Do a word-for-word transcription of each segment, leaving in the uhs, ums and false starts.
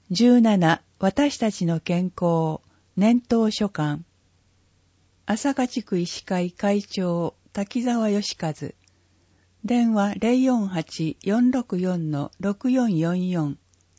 じゅうなな私たちの健康年頭書簡。朝霞地区医師会会長滝沢義和。電話 ゼロよんはち よんろくよん ろくよんよんよん。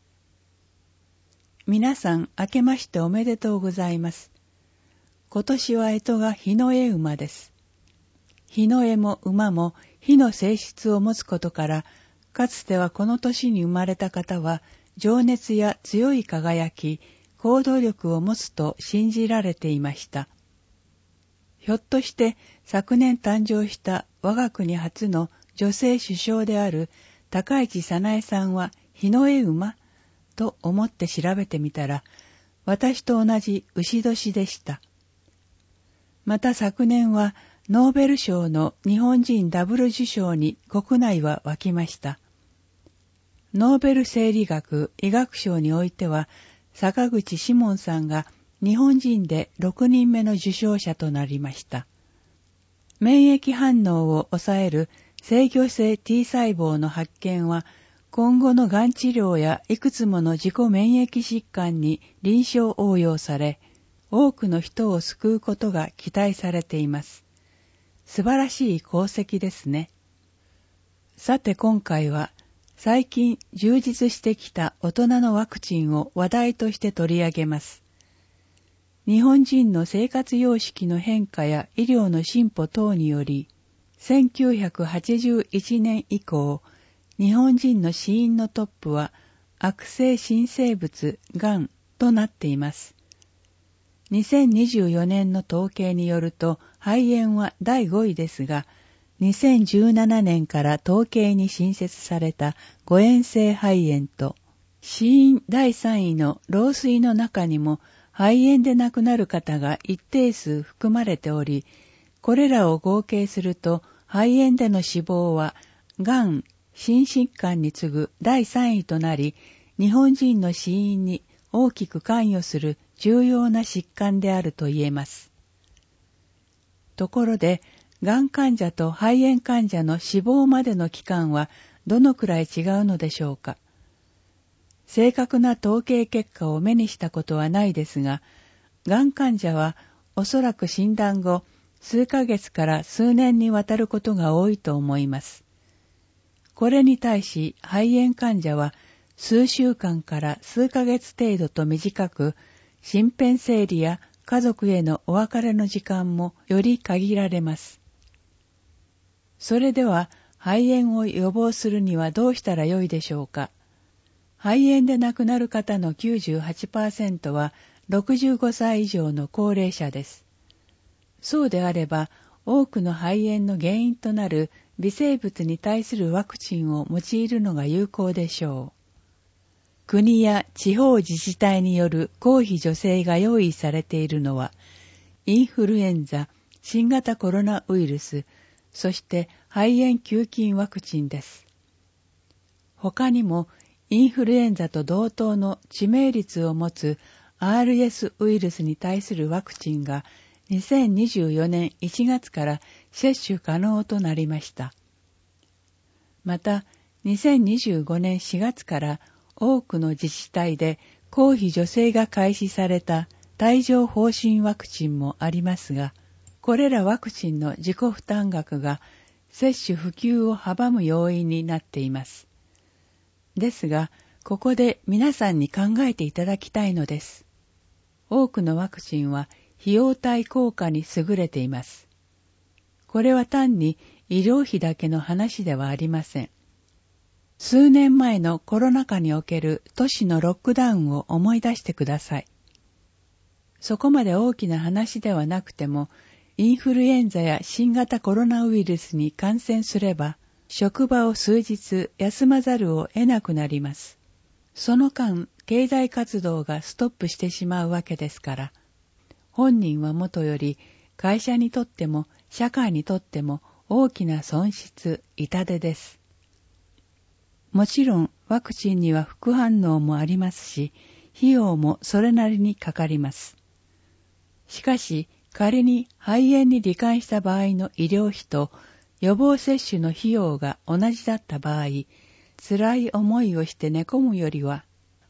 皆さん明けましておめでとうございます。今年は干支が火の絵馬です。火の絵も馬も火の性質を持つことから、かつてはこの年に生まれた方は情熱や強い輝き、行動力を持つと信じられていました。ひょっとして昨年誕生した我が国初の女性首相である高市早苗さんは火の絵馬と思って調べてみたら、私と同じ牛年でした。また昨年はノーベル賞の日本人ダブル受賞に国内は沸きました。ノーベル生理学・医学賞においては、坂口志門さんが日本人でろくにんめの受賞者となりました。免疫反応を抑える制御性 T 細胞の発見は、今後のがん治療やいくつもの自己免疫疾患に臨床応用され、多くの人を救うことが期待されています。素晴らしい功績ですね。さて今回は、最近充実してきた大人のワクチンを話題として取り上げます。日本人の生活様式の変化や医療の進歩等により、せんきゅうひゃくはちじゅういちねん以降、日本人の死因のトップは悪性新生物がんとなっています。にせんにじゅうよねんの統計によると肺炎はだいごいですが、にせんじゅうななねんから統計に新設された誤嚥性肺炎と、死因だいさんいの老衰の中にも肺炎で亡くなる方が一定数含まれており、これらを合計すると肺炎での死亡は、がん、心疾患に次ぐだいさんいとなり、日本人の死因に大きく関与する重要な疾患であると言えます。ところで、がん患者と肺炎患者の死亡までの期間はどのくらい違うのでしょうか。正確な統計結果を目にしたことはないですが、がん患者はおそらく診断後、数ヶ月から数年にわたることが多いと思います。これに対し肺炎患者は数週間から数ヶ月程度と短く、身辺整理や家族へのお別れの時間もより限られます。それでは肺炎を予防するにはどうしたらよいでしょうか。肺炎で亡くなる方の きゅうじゅうはちパーセント はろくじゅうごさい以上の高齢者です。そうであれば、多くの肺炎の原因となる微生物に対するワクチンを用いるのが有効でしょう。国や地方自治体による公費助成が用意されているのは、インフルエンザ、新型コロナウイルス、そして肺炎球菌ワクチンです。他にも、インフルエンザと同等の致命率を持つ アールエス ウイルスに対するワクチンがにせんにじゅうよねんいちがつから接種可能となりました。また、にせんにじゅうごねんしがつから多くの自治体で公費助成が開始された帯状疱疹ワクチンもありますが、これらワクチンの自己負担額が接種普及を阻む要因になっています。ですが、ここで皆さんに考えていただきたいのです。多くのワクチンは費用対効果に優れています。これは単に医療費だけの話ではありません。数年前のコロナ禍における都市のロックダウンを思い出してください。そこまで大きな話ではなくても、インフルエンザや新型コロナウイルスに感染すれば、職場を数日休まざるを得なくなります。その間、経済活動がストップしてしまうわけですから、本人はもとより会社にとっても社会にとっても大きな損失、痛手です。もちろんワクチンには副反応もありますし、費用もそれなりにかかります。しかし、仮に肺炎に罹患した場合の医療費と予防接種の費用が同じだった場合、辛い思いをして寝込むよりは、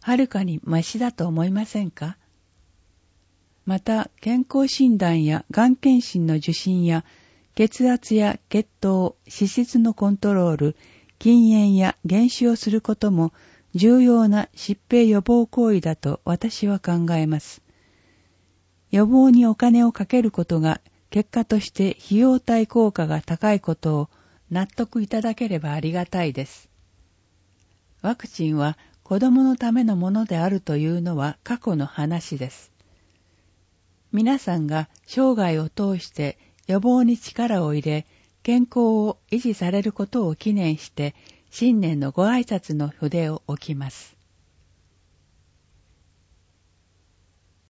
はるかにマシだと思いませんか？また、健康診断やがん検診の受診や、血圧や血糖、脂質のコントロール、禁煙や減酒をすることも重要な疾病予防行為だと私は考えます。予防にお金をかけることが結果として費用対効果が高いことを納得いただければありがたいです。ワクチンは子供のためのものであるというのは過去の話です。皆さんが生涯を通して予防に力を入れ、健康を維持されることを記念して、新年のご挨拶の筆を置きます。